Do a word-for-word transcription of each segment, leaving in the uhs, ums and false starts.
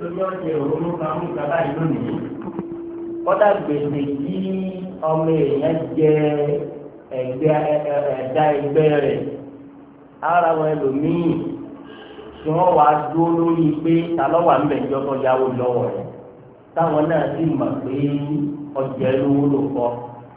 torí ọ̀sẹ̀ òun kan mú kaba yìí lónìí kọ́dà gbèsè tí ọmọ èèyàn jẹ ẹgbẹ́ ẹ̀dá ẹgbẹ́ rẹ̀ ara wọn ẹlòmíì tí wọ́n wá dúró lórí pé ta ló wà ńbẹ̀ ìjọ tó yáwó lọ́wọ́ rẹ̀ táwọn náà sì mọ̀ pé ọjà lówó ló kọ́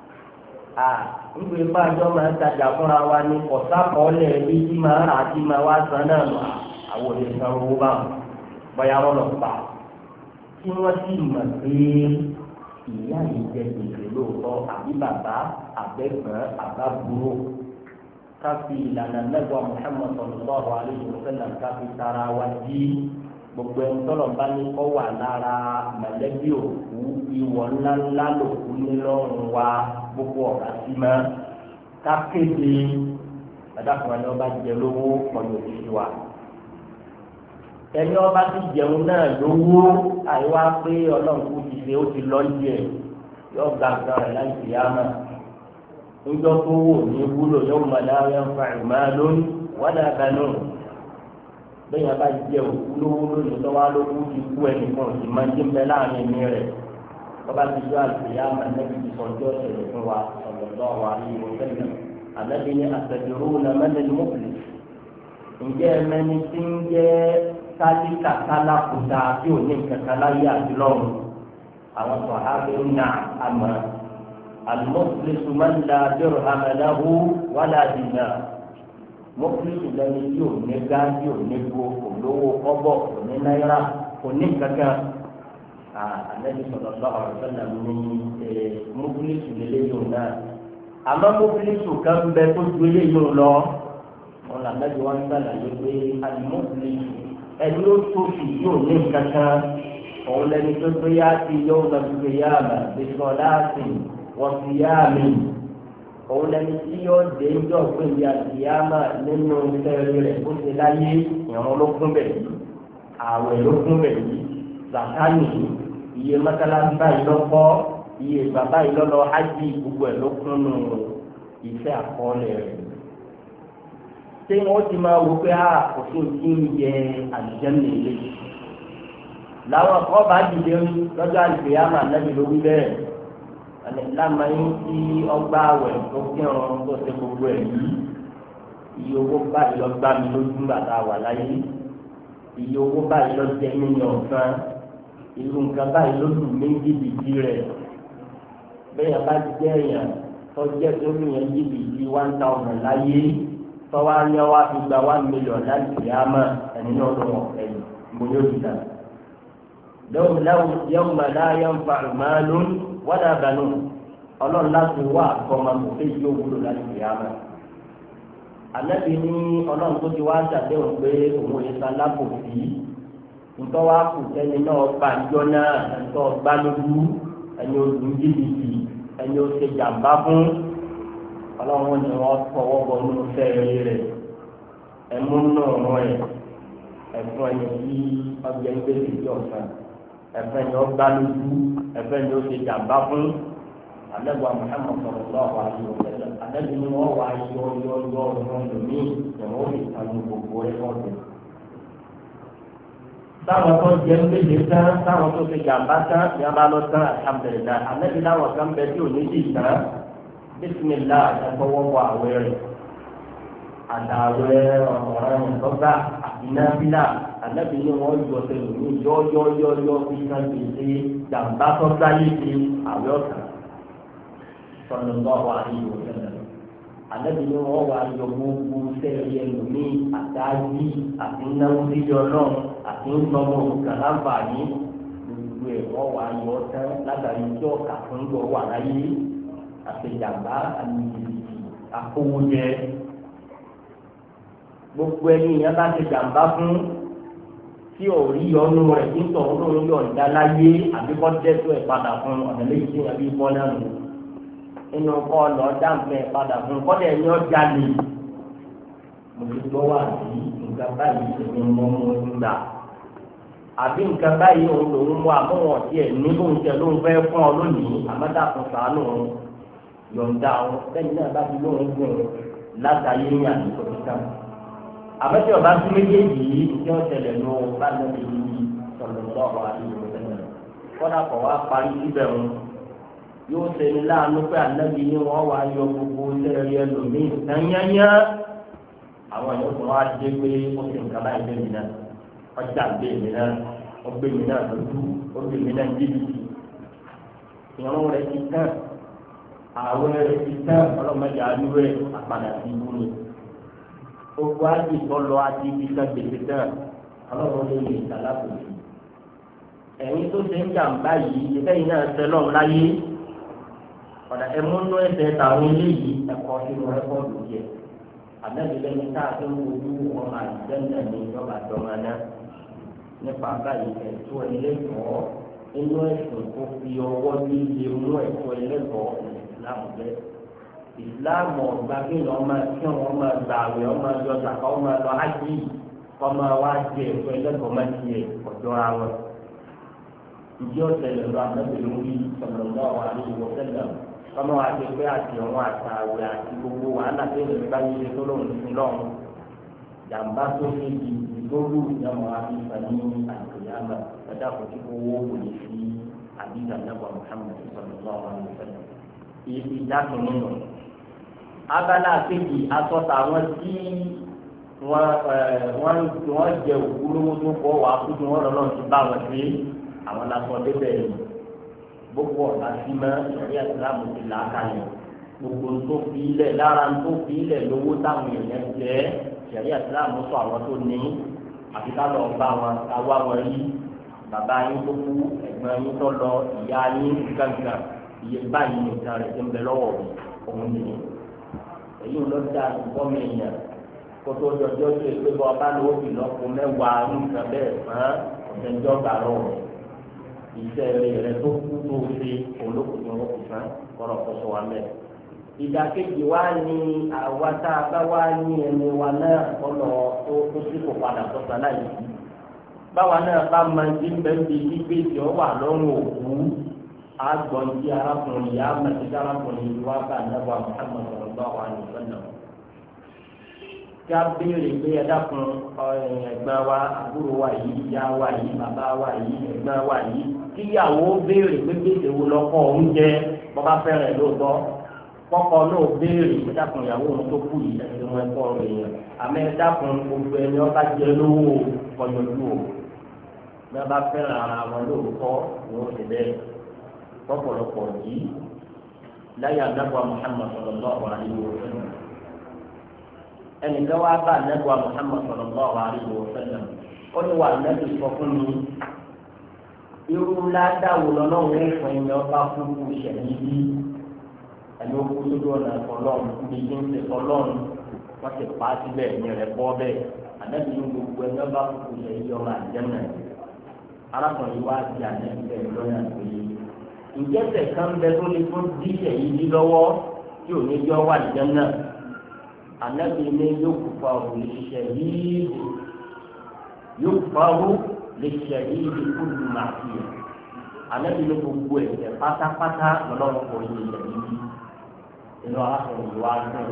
à nígbà ipá àjọ máa ń tajà fúnra wa ní ọ̀sàkọọ́lẹ̀ bí tí máa rà tí máa wá san náà lọ àwọn òde san owó báwọn bóyá wọn lọ pa tí wọ́n sì mọ̀ pé ìyá yìí jẹ gbèsè lóòótọ́ àbí bàbá àbẹ̀gbọ́n àbábúrò káfí ìlànà lẹ́gbọ̀n Muhammad sallallahu alayhi wa sallam káfí tara wa jí gbogbo ẹni tọ́lọ̀ bá ní kọ́ wà lára mọ̀lẹ́bí òkú ìwọ̀ ńláńlá lòkú nílọ́run wa gbogbo ọ̀gá sí mọ́ kákéde ẹ̀dàkùnrin ni wọ́n bá jẹ lówó pọ̀lú òṣìṣẹ́ wa ẹni ọba ti jẹun náà lówó àìwá pé ọlọ́run kú ti ṣe ó ti lọ jẹ yóò gba nǹkan rẹ̀ láì fi yáma níjọ́ tó wò ní wúlò yóò mọ̀ láwọn ẹ̀fọ́ ìmọ̀ lónìí wọ́n dà bẹ́ẹ̀ nù bẹ́ẹ̀ yẹn bá jẹ òkú lówó lónìí lọ́wọ́ lówó ti kú ẹnìkan sì máa ń jẹ́ mbẹ́ láàrin ẹ̀mí rẹ̀ ọba ti jọ àti yáma nẹ́bí ti sọjọ́ ṣẹlẹ̀ fún wa ọ̀dọ̀dọ̀ wa ní ìwọ̀sẹ̀lẹ̀ àlẹ́bí ní àtẹ̀dúró na mẹ́lẹ́ni mọ́kùnrin ǹjẹ́ ẹ̀mẹ́ni tí ń jẹ́ kálíkà kálákùtà tí ò ní kankan láyé àti lọ́run àwọn sọ̀hábẹ́ ń nà àmọ́ àlùmọ́kùnrin máa ń la dẹ́rù hàmẹ́láhù wàlá dìnnà mọ́kùnrin lẹ́ni tí ò ní gá tí ò ní gbó kò lówó kọ́bọ̀ kò ní náírà kò ní kankan àlẹ́bí sọ̀rọ̀ lọ́wọ́ ọ̀sán ní mọ́kùnrin lélẹ́yìn náà àmọ́ mọ́kùnrin kan bẹ tó ju eléyìí lọ wọn làbẹ́bí wọn sàlàyé pé àlùmọ́kùnrin ẹni ó tóbi yóò ní kankan òun lẹni tó tó yá sí yóò lọ sí yá àmà bísọ láàsì wọn fi yá àmì òun lẹni tí yóò dé ńjọ pé ìyá sí yá àmà nínú sẹẹrì rẹ ó ti láyé ìrún ló kún bẹ yìí ààwẹ̀ ló kún bẹ yìí zakani iye mọ́sálásí báyìí lọkọ iye bàbá yìí lọlọ hajj gbogbo ẹ ló kún nù iṣẹ́ àkọọ́lẹ̀ rẹ tí wọ́n ti máa wò pé a kò sí ti ń yẹ àlùjẹ́nì ilé làwọn kọ́ bá dìde lọ́jọ́ àlùfẹ́yàmà lẹ́bi lórí bẹ́ẹ̀ lámàáyín tí ọgbà àwẹ̀ tó kírun tó ṣe gbogbo ẹ̀ yìí iye owó báyìí lọ gbá mi lójú bàtà wà láyé iye owó báyìí lọ jẹ mí ní ọ̀sán irú nǹkan báyìí ló dùn mí jìbìtì rẹ̀ bẹ́ẹ̀ bá jẹ́ èèyàn tó jẹ́ tó ní yẹn jìbìtì one thousand láyé tọ́wá ní ọwá fi gba one million láti fi àmà ẹni náà ló wọ̀ ẹ̀yìn mo yóò di ta. yẹ́wò máa láyé ń fa ìmáàlú wọ́n dà bẹ̀nu ọlọ́run láti wá àkọ́mọ kò fẹ́ yóò wúlò láti fi àmà. àlẹ́bí ní ọlọ́run tó ti wá ṣàdéhùn pé òun yìí sa lápò sí ntọ́wá kù sẹ́ni náà bá jọ náà ẹ̀ńtọ́ gbá lójú ẹni oṣù jìbìtì ẹni oṣù jàmbá fún ọlọ́run ni wọ́n fọwọ́ bọ̀ nínú fẹ́ẹ́rẹ́ rẹ̀ ẹ̀mú náà rán ẹ̀ ẹ̀fún ẹ̀yẹ tí ọjà ń gbèsè sí ọ̀sán ẹ̀fẹ́ ni ó gbá lójú ẹ̀fẹ́ ni ó ṣe jàmbá fún alẹ́gbàá Muhammad sallallahu alaihi wasallam alẹ́bí ni wọ́n wá yọ yọ yọ ọ̀rọ̀ lómi ìwọ́n ó lè ta ní gbogbo ẹ̀ ọ̀sẹ̀. táwọn tó jẹ́ ń gbèsè tán táwọn tó ṣe jàmbá tán ìyá bá lọ tán alhamdulillah alẹ́bí láwọn kan bẹ tí ò ní sí ìtàn bisimilá ẹgbọwọwọ àwẹ̀ rẹ̀ àtàwẹ̀ ọ̀rọ̀ ìtọ́gbà àbínábílà ànábì ni wọ́n yọ sẹ́nu ní yọ́yọ́yọ́yọ́ bí wọ́n ti ṣe jàǹbá tọ́gbà yìí ti àwẹ̀ ọ̀tàn sọ̀rọ̀ lọ́wọ́ àyè òṣèlú ànábì ni wọ́n wà yọ gbogbo sẹ́ẹ̀rì ẹnu ní àtàjì àti náwó síjọ náà àti ńsọmọ kàlámbàní gbogbo ẹ̀ wọ́n wà yọ tán látàrí tí ọ̀kà fún gbọ́ wà láyé àtẹjàmbá àlùjìbìtì àkówójẹ gbogbo ẹni yẹn bá ti jàmbá fún tí ò rí ọnu rẹ̀ tí ń tọ̀ ọ́n lórí ọ̀dà láyé àbíkọ́ dẹ́tọ̀ ẹ̀ padà fún ọ̀nà méjì tí yẹn bí bọ́ náà nù inú kọ́ lọ dáǹfẹ́ padà fún kọ́dẹ̀ ẹni ọjà lè mo ti gbọ́ wà sí nǹkan báyìí ṣe ní mọ́ mọ́ nígbà àbí nǹkan báyìí òun lòún mú àmúwọ̀n tiẹ̀ ní lóun tẹ lóun fẹ́ fún ọ lónìí àmọ́dàkùn sàánù yọ̀ǹda àwọn bẹ́ẹ̀ náà bá ti lóun gùn látàyé ní àdúgbò kíkà. àbẹ́tí ọba tún méjèèjì yìí tí wọ́n tẹ̀lé lọ bá lọ́dẹ yìí sallallahu alaihi wasallam kọ́dà kọ̀ wá parí síbẹ̀ wọn yóò ṣe ní láàánú pé ànábì ni wọ́n wá yọ gbogbo sẹ́ẹ̀rì ẹlòmíì tányányá àwọn yóò tún wá dé pé ó ti nǹkan báyìí gbé mi náà ọjà gbé mi náà ó gbé mi náà lójú ó gbé mi náà jìbìtì ìrún rẹ̀ ti tán àwọn rẹ̀ ti tán ọlọ́mọdé àdúrà àpàdà sí ibú ni gbogbo àti ìtọ́lọ àti ibi kan gbèsè tán ọlọ́run lè lè ìtàlákò sí ẹ̀yin tó ṣe ń jàǹbá yìí ìfẹ́yìn náà ṣe lọ́run láyé ọ̀dà ẹ̀múnú ẹ̀sẹ̀ tàwọn eléyìí ẹ̀kọ́ sínú rẹ́kọ́ọ̀dù yẹ àbẹ́bílẹ́ni tá a fi ń wojú wọn àìjẹ́ńdà ní ìjọba àjọmọ́ náà nípa báyìí ẹ̀tọ́ ẹlẹ́kọ̀ọ́ inú ẹ̀sùn tó fi ọwọ́ líle mú ẹ̀tọ́ ẹlẹ́kọ̀ọ́ ìsìlámù jẹ́ ìsìlámù ọ̀gbà kéèyàn ọmọ kí wọn máa gbà àwẹ̀ ọmọ yọ zàkà ọmọ lọ ájì ọmọ wa jẹ ẹ̀tọ́ ẹlẹ́kọ̀ọ́ máa ti yẹ ọ̀dọ́ àwọn ìdí ọ̀sẹ̀ lọ́dọ̀ àbẹ́bílẹ́ orí sọ̀rọ̀ àwọn àlejò ọ̀sẹ̀lẹ̀ ọmọ wa ti pé àti ọ̀wọ́n àtàwẹ̀ àti gbogbo wàhálà tó lè bá yẹ tó lóun sí lọ́run jàǹbá tó fi di ìgbóhùn ìyàwó àbíkà ní àìkèyàmà ẹ̀dá kò tí kò wó kò lè fi àbíkà nàbà Muhammad sallallahu alaihi wasallam ìdákin nínú. abala kejì asọ́ta àwọn tí wọ́n jẹ òkú lówó tó kọ́ wà á kú wọn lọ́nà ti bá wọn ṣe àwọn lásán débẹ̀ yìí gbogbo ọ̀la sí mọ́ ìṣẹ̀rí ìsìlámù ti là á kalẹ̀ gbogbo tó fi ilẹ̀ lára tó fi ilẹ̀ lówó táwọn èèyàn jẹ́ ìṣẹ̀rí ìsìlámù sọ àwọn tó ní àfi ká lọ bá wọn ká wá wọn rí bàbá yín tó kú ẹ̀gbọ́n yín tó lọ ìyá yín gángan iye báyìí nìkan rẹ̀ ti ń bẹ lọ́wọ́ òun nìyí èyí ló dá ìfọ́mì èèyàn kótó jọjọ́ tó pé bọ́ ọba lówó fi lọ́kọ mẹ́wàá nǹkan bẹ́ẹ̀ fún ọ̀sẹ̀jọ́ gbà lọ́wọ́ iṣẹ́ rẹ̀ tó kú tó ṣe olókùn tó wọ́n kù fún kọ́rọ̀ kó sọ wa mẹ́. ìdàkejì wa ni àwa tá a bá wá ní ẹni wa náà kọ́nà tó tó sì kò padà sọ́sà láyé báwa náà bá máa ń dín bẹ́ẹ̀ bí gbígbé tí ó wà lọ́rùn òkú àgbọ̀n tí arákùnrin yà á mẹ́tí arákùnrin yìí wá bá nàbọ̀ Muhammad sallallahu alaihi wasallam. kí a béèrè pé ẹ dákun ẹ̀gbọ́n wa àbúrò wa yìí ìyá wa yìí bàbá wa yìí ẹ̀gbọ́n wa yìí kíyàwó béèrè pé gbèsè wo lọ́kọ́ oúnjẹ bọ́bá fẹ́rẹ̀ lóòótọ́ kọ́kọ́ náà béèrè pé dákun ìyàwó òun tó kù yìí ẹ̀sìn wọn ẹ̀kọ́ rẹ̀ yẹn àmọ́ ẹ dákun gbogbo ẹni ọba jẹ lówó kọjọjú o bí wọ́n bá fẹ́ràn ara wọn lóòótọ́ ni wọ́n ti bẹ́ẹ̀ pọ̀pọ̀lọpọ̀ yìí láyé àdàbọ̀ Muhammad sallallahu alaihi wasallam ẹnìkan wá bá àdàbọ̀ Muhammad sallallahu alaihi wasallam ó ní wà lẹ́bi sọ fún mi irú ládàwọ̀ lọ́lọ́run ń fún ẹni ọba fún ìṣẹ̀lẹ̀ yìí ẹni ó kú sójú ọ̀nà ọlọ́run ní kí n ṣe ọlọ́run wọ́n ti pa á síbẹ̀ ní rẹ̀ bọ́ bẹ́ẹ̀ àdàbí ní gbogbo ẹni ọba fún ìṣẹ̀lẹ̀ yìí ọmọ àjẹmọ̀ arákùnrin wá di àdàbí bẹ́ẹ̀ lọ́yà tó yẹ ìjẹsẹ̀ kan bẹ tó lè fún díṣẹ̀ yìí lọ́wọ́ tí ò ní jọ wà lẹ́jọ́ náà ànábì ní yóò fa òun lè ṣe yìí yóò fa òun lè ṣe yìí kúlù máa fi ẹ̀ ànábì ní gbogbo ẹ̀jẹ̀ pátápátá lọ́lọ́run kò ní ìṣẹ̀ yìí inú arákùnrin wa dùn.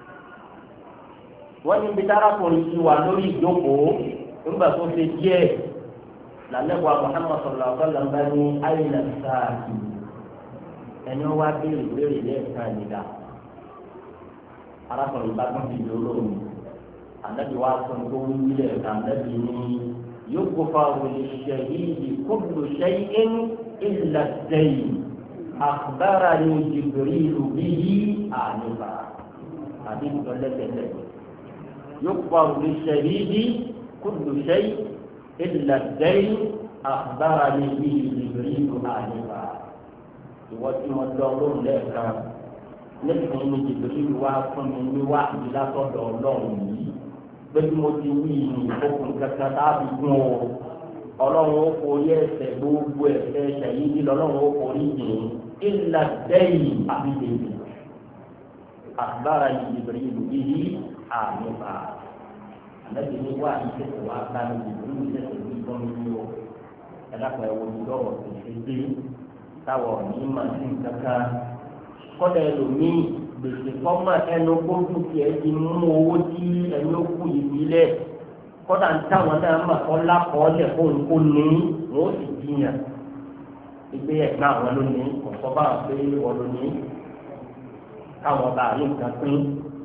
wọ́n ní bíi arákùnrin ti wà lórí ìjókòó nígbà tó ṣe díẹ̀ làlẹ́kọ̀ọ́ Muhammad sallallahu alaihi wasallam bá ní àyìnlá sáà yìí ẹni wọn wá béèrè béèrè lẹ́ẹ̀kan nígbà arákùnrin bá tún fi lóró mi ànábi wá fún tó ń wílẹ̀ ànábi ní yóò kó fa wòlé ṣẹ̀yìí kullu shay'in illa ad-dayn akhbarani Jibrilu bihi àníbà àbí ìtọ́lẹ́tẹ̀lẹ̀ yóò kó fa wòlé ṣẹ̀yìí kullu shay'in illa ad-dayn akhbarani bihi Jibrilu àníbà. ìwọ tí mo lọ lóhùn lẹ́ẹ̀kan lẹ́sìn ní jìbìrì wá fún mi ní wá ìlàsọ̀dọ̀ ọlọ́run yìí pé bí mo ti wí ní ìfowópamọ́ kankan táàbí gún o ọlọ́run ó forí ẹ̀ṣẹ̀ gbogbo ẹ̀ṣẹ̀ ẹ̀ṣẹ̀ yìí ní lọ́lọ́run ó forí yìí ìlà dẹ́yìn àbídèmí àgbára jìbìrì yìí àmìbá àlejò ní wá ìṣẹ̀ṣẹ̀ wá bá mi jìbìrì ìṣẹ̀ṣẹ̀ yìí fún mi ní o ẹ̀dá kan ẹ̀wọ̀n ìdọ́rọ̀ ìṣẹ̀ṣẹ̀ táwọn ní máa ti kankan kọ́dà ẹlòmíì gbèsè kọ́mọ ẹnu gbójú tiẹ̀ ti mú owó tí ẹni ó kú yìí sílẹ̀ kọ́dà ń táwọn náà mà kọ́ lákọọ́lẹ̀ fóun kó ní wọ́n sì jiyàn ìgbé ẹ̀gbọ́n àwọn lónìí ọ̀sọ́ bá wọn pé wọ́n lónìí káwọn bá rí nǹkan pín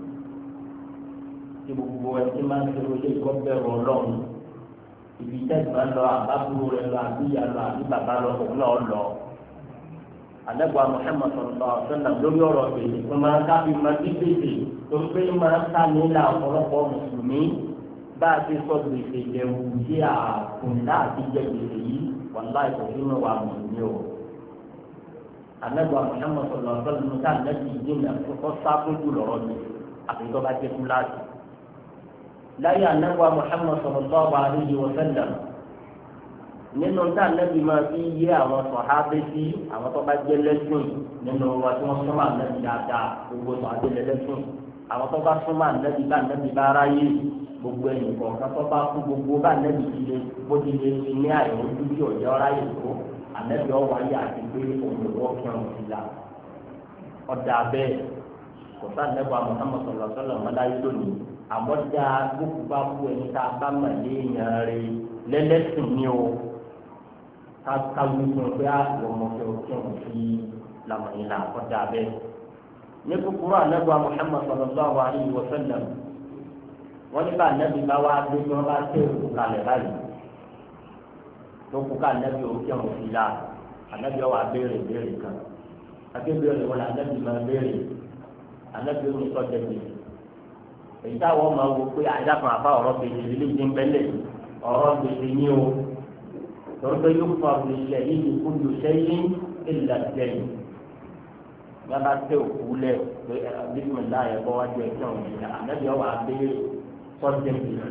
tí gbogbo ẹtí máa ń ṣe olè kọ́ bẹ̀rù ọlọ́run ibi tẹ́gbọ́n lọ àbábúrò rẹ lọ àbíyá lọ àbí bàbá lọ òun náà lọ. Àdẹ́gbà Muhammad sallallahu alaihi wasallam lórí ọ̀rọ̀ gbèsè tó máa ń kábí máa bí gbèsè tó ń pé máa ń ká nílà ọ̀pọ̀lọpọ̀ mùsùlùmí bá a ti sọ gbèsè jẹ̀wù sí àkùnlá àti jẹ gbèsè yìí wàláì kò sínú wa mùsùlùmí o. Àdẹ́gbà Muhammad sallallahu alaihi wasallam ká nẹ́bí ìdíyàn tó sáfójú lọ́rọ́ mi àti tó bá jẹ́ kúláàsì. Láyé àdẹ́gbà Muhammad sallallahu alaihi wasallam nínú tá nẹ́bí máa fi yé àwọn sọ̀hábẹ́ sí àwọn tó bá jẹ́ lẹ́sìn nínú wa tí wọ́n súnmọ́ ànẹ́bí dáadáa gbogbo sọ̀hábẹ́ lẹ́sìn àwọn tó bá súnmọ́ ànẹ́bí bá ànẹ́bí bá ráyè gbogbo ẹ̀yìn kọ̀ọ̀kan tó bá kú gbogbo bá ànẹ́bí ti lé bó ti lé ní ní àyẹ̀wò dúdú ọ̀jọ́ ráyè tó ànẹ́bí ọ̀wọ́ ayé àti pé òmùwọ́ kẹrùn sí la ọ̀dà bẹ́ẹ̀ kò sá ànẹ́bí wa Muhammad sallallahu alaihi wasallam mọ́láyé lónìí àmọ́dá gbogbo bá kú ẹni tá a bá mọ̀ léèyàn rẹ̀ lẹ́lẹ́sìn ní o kawu fún pé àwọn ọmọ fẹ́ òkè òun fi lamọ̀yìn là kọjá bẹ́ẹ̀. ní kúkúrú ànágbà Muhammad sallallahu alaihi wa sallam wọ́n ní bá ànábì bá wá dé bí wọ́n bá tẹ̀ òkú kalẹ̀ báyìí tó kú ká ànábì òkè òun fi là ànábì ọwọ́ abéèrè béèrè kan akébéèrè wọn ànábì máa béèrè ànábì òun sọ jẹbi èyí táwọn máa wò pé àyàfọ̀ àbá ọ̀rọ̀ bèèrè ilé ìdínbẹ́lẹ̀ ọ̀rọ̀ bèèrè ní o. Tọ́lọ́pẹ́ yóò fa òun ilẹ̀ yìí kúndù sẹ́yìn ìlà sẹ́yìn. Yàrá tẹ òkú lẹ̀ pé bísímìlá yẹ kọ́ wájú ẹ̀kẹ́ òun ìlà ànábì ọ̀wà abẹ́rẹ́ sọ́jẹ́ gbèsè.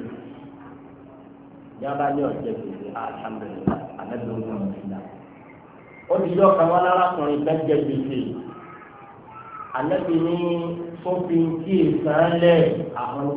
Yàrá ní ọ̀jẹ̀ gbèsè alhamdulillah ànábì ọ̀wà ìlà. Ó ti yọ ọ̀kan wọn lárakùnrin bẹ́ẹ̀ jẹ gbèsè. Ànábì ní sófin tí èsàn lẹ̀ àwọn